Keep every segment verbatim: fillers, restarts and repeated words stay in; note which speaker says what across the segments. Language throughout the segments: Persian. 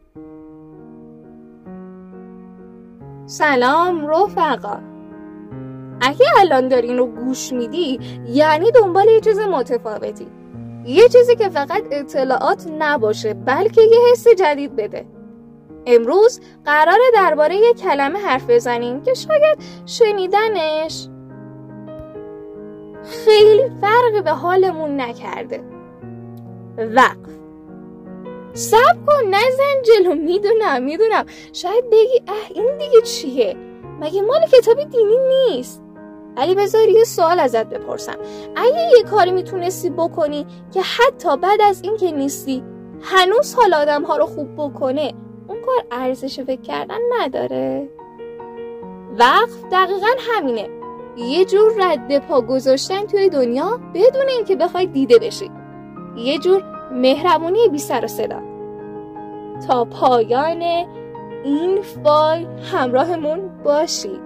Speaker 1: سلام رفقا. اگه الان داری اینو گوش میدی یعنی دنبال یه چیز متفاوتی، یه چیزی که فقط اطلاعات نباشه بلکه یه حس جدید بده. امروز قراره درباره یه کلمه حرف بزنیم که شاید شنیدنش خیلی فرقی به حالمون نکرده. وقف. صبر کن نزن جلو. میدونم میدونم شاید بگی اه این دیگه چیه؟ مگه مال کتابی دینی نیست؟ ولی بذار یه سوال ازت بپرسم. اگه یه کاری میتونستی بکنی که حتی بعد از این که نیستی هنوز حال آدم ها رو خوب بکنه، اون کار ارزش فکر کردن نداره؟ وقف دقیقا همینه. یه جور رد پا گذاشتن توی دنیا بدون اینکه بخوای دیده بشی. یه جور مهربونی بی سر و صدا. تا پایان این فایل همراهمون باشید.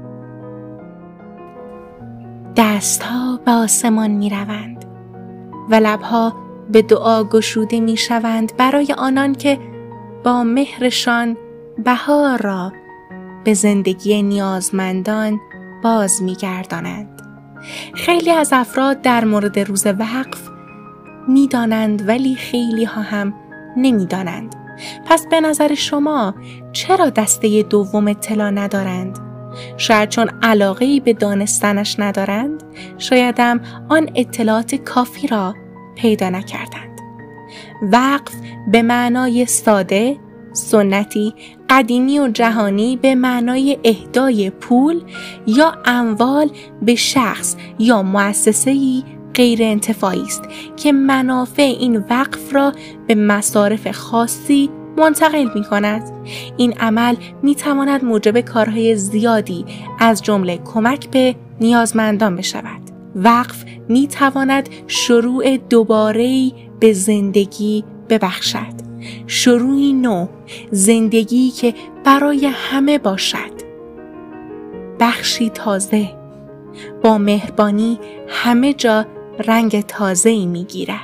Speaker 2: دستها به آسمان می روند و لبها به دعا گشوده می شوند برای آنان که با مهرشان بهار را به زندگی نیازمندان باز می گردانند. خیلی از افراد در مورد روز وقف می دانند ولی خیلی ها هم نمی دانند. پس به نظر شما چرا دسته دوم اطلاع ندارند؟ شاید چون علاقه‌ای به دانستنش ندارند، شاید هم آن اطلاعات کافی را پیدا نکردند. وقف به معنای ساده، سنتی، قدیمی و جهانی به معنای اهدای پول یا اموال به شخص یا مؤسسه‌ای غیر انتفاعی است که منافع این وقف را به مصارف خاصی منتقل می کند. این عمل می تواند موجب کارهای زیادی از جمله کمک به نیازمندان بشود. وقف می تواند شروع دوباره‌ای به زندگی ببخشد. شروعی نو، زندگی که برای همه باشد. بخشی تازه، با مهربانی همه جا رنگ تازه‌ای می گیرد.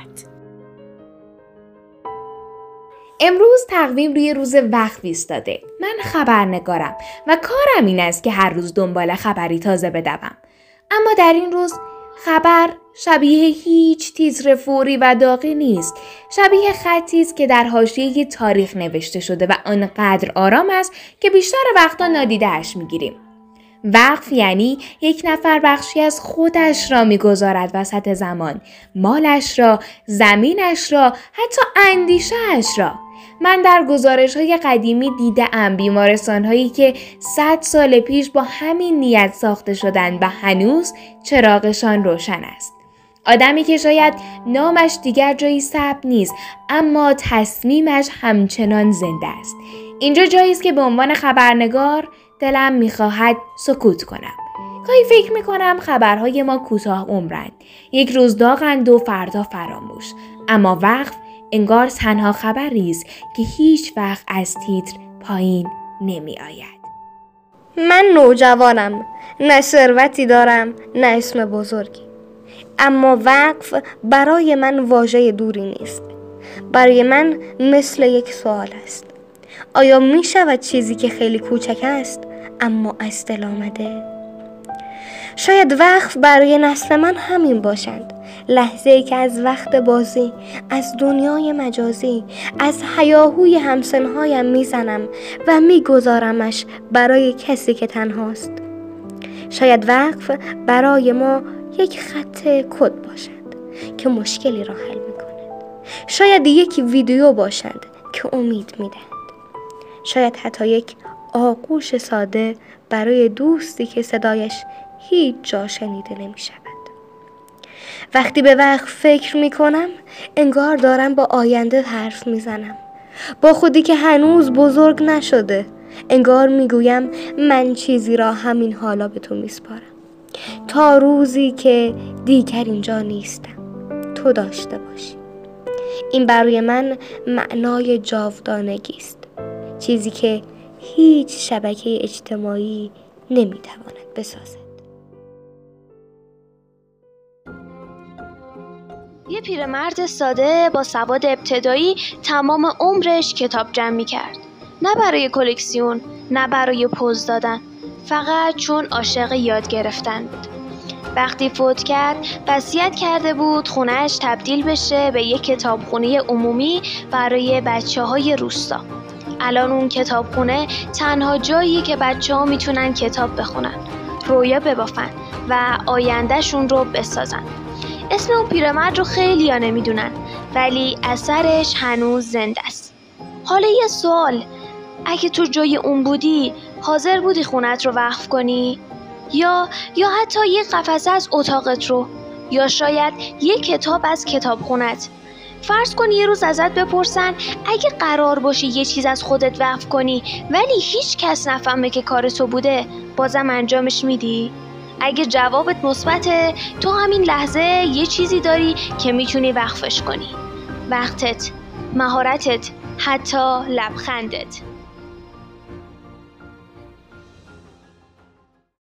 Speaker 3: امروز تقویم روی روز وقف ایستاده. من خبرنگارم و کارم این است که هر روز دنبال خبری تازه بدوم. اما در این روز خبر شبیه هیچ تیتر فوری و داغی نیست. شبیه خطی است که در حاشیه تاریخ نوشته شده و آنقدر آرام است که بیشتر وقتا نادیده‌اش می‌گیریم. وقف یعنی یک نفر بخشی از خودش را می‌گذارد وسط زمان، مالش را، زمینش را، حتی اندیشه‌اش را. من در گزارش‌های قدیمی دیده‌ام بیمارستان‌هایی که صد سال پیش با همین نیت ساخته شدند و هنوز چراغشان روشن است. آدمی که شاید نامش دیگر جایی ثبت نیست اما تصمیمش همچنان زنده است. اینجا جایی است که به عنوان خبرنگار دلم می‌خواهد سکوت کنم. گاهی فکر می‌کنم خبرهای ما کوتاه عمرند. یک روز داغند و فردا فراموش. اما وقف انگار تنها خبری است که هیچ وقت از تیتر پایین نمی آید.
Speaker 4: من نوجوانم، نه ثروتی دارم نه اسم بزرگی، اما وقف برای من واژه دوری نیست. برای من مثل یک سوال است. آیا می شود چیزی که خیلی کوچک است اما از دل آمده؟ شاید وقف برای نسل من همین باشند. لحظه‌ای که از وقت بازی، از دنیای مجازی، از هیاهوی همسنهایم میزنم و میگذارمش برای کسی که تنهاست. شاید وقف برای ما یک خط کد باشند که مشکلی را حل میکند. شاید یک ویدیو باشند که امید میدهند. شاید حتی یک آغوش ساده برای دوستی که صدایش هیچ جا شنیده نمی شود. وقتی به وقت فکر می کنم انگار دارم با آینده حرف می زنم، با خودی که هنوز بزرگ نشده. انگار می گویم من چیزی را همین حالا به تو می سپارم تا روزی که دیگر اینجا نیستم تو داشته باشی. این برای من معنای جاودانگی است، چیزی که هیچ شبکه اجتماعی نمی تواند بسازد. یه پیرمرد ساده با سواد ابتدایی تمام عمرش کتاب جمع می‌کرد. نه برای کلکسیون، نه برای پوز دادن، فقط چون عاشق یاد گرفتن بود. وقتی فوت کرد وصیت کرده بود خونه‌اش تبدیل بشه به یک کتابخونه عمومی برای بچه‌های روستا. الان اون کتابخونه تنها جایی که بچه‌ها میتونن کتاب بخونن، رویا ببافن و آیندهشون رو بسازن. اسم اون پیرمرد رو خیلی‌ها نمیدونن، ولی اثرش هنوز زنده است. حالا یه سوال، اگه تو جای اون بودی حاضر بودی خونت رو وقف کنی؟ یا یا حتی یه قفسه از اتاقت رو، یا شاید یه کتاب از کتابخونت. فرض کن یه روز ازت بپرسن اگه قرار باشه یه چیز از خودت وقف کنی ولی هیچ کس نفهمه که کار تو بوده، بازم انجامش میدی؟ اگه جوابت مثبته، تو همین لحظه یه چیزی داری که میتونی وقفش کنی. وقتت، مهارتت، حتی لبخندت.